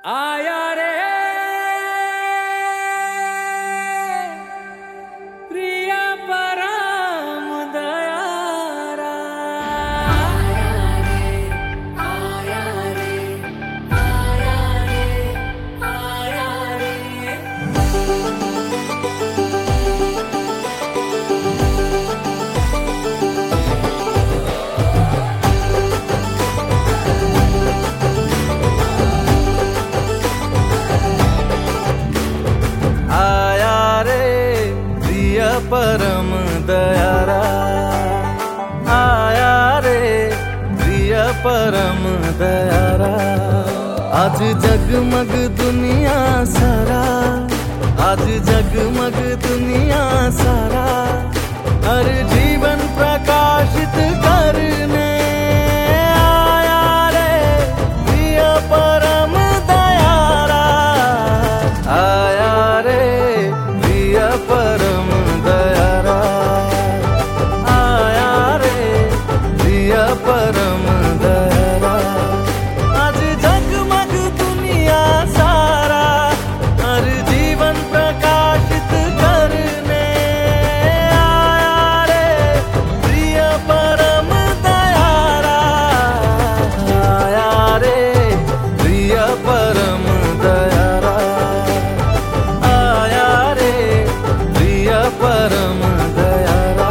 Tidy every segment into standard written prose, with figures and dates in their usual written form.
आया रे प्रिय परम दयारा। आया रे आया रे आया रे परम दयारा। आया रे प्रिय परम दयारा। आज जगमग दुनिया सारा, आज जगमग दुनिया सारा, हर जीवन प्रकाशित करने आया रे प्रिय परम दयारा। आया रे प्रिय परम दयारा। आया रे प्रिय परम दयारा। आज जगमग दुनिया सारा, हर जीवन प्रकाशित करने आया रे प्रिय परम दयारा। आया रे प्रिय परम दयारा। आया रे प्रिय परम दयारा।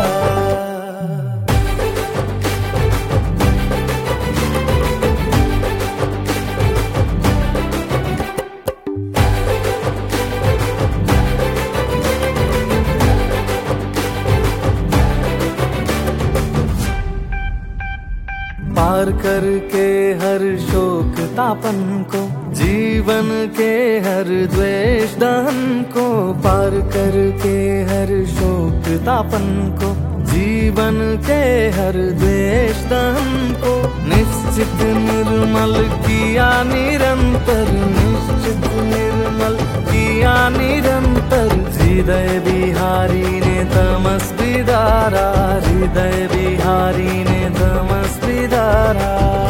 पार करके हर शोक तापन को, जीवन के हर द्वेष दहन को, पार करके हर शोक तापन को, जीवन के हर द्वेष दहन को, निश्चित निर्मल किया निरंतर, निश्चित निर्मल किया निरंतर। हृदय बिहारी ने तमस बिदारा, हृदय बिहारी ने तमस बिदारा।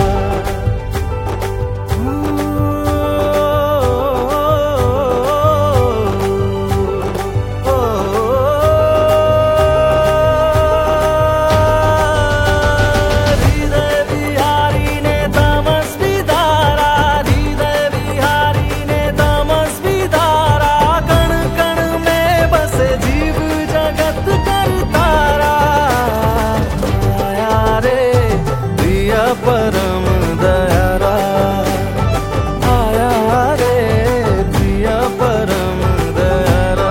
परम दयारा। आया रे प्रिय परम दयारा।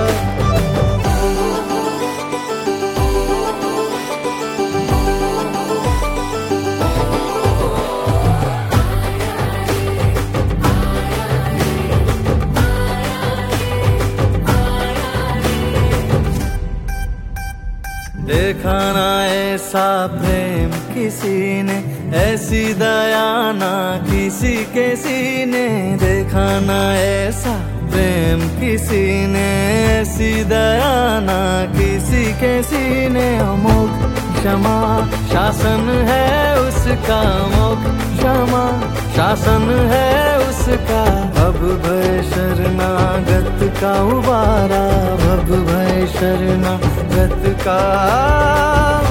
देखा ना ऐसा प्रेम किसी ने, ऐसी दया ना किसी के सीने। देखा ना ऐसा प्रेम किसी ने, ऐसी दया ना किसी के सीने। अमोघ क्षमा शासन है उसका, अमोघ क्षमा शासन है उसका। भव भय शरणागत का उबारा, भव भय शरणागत का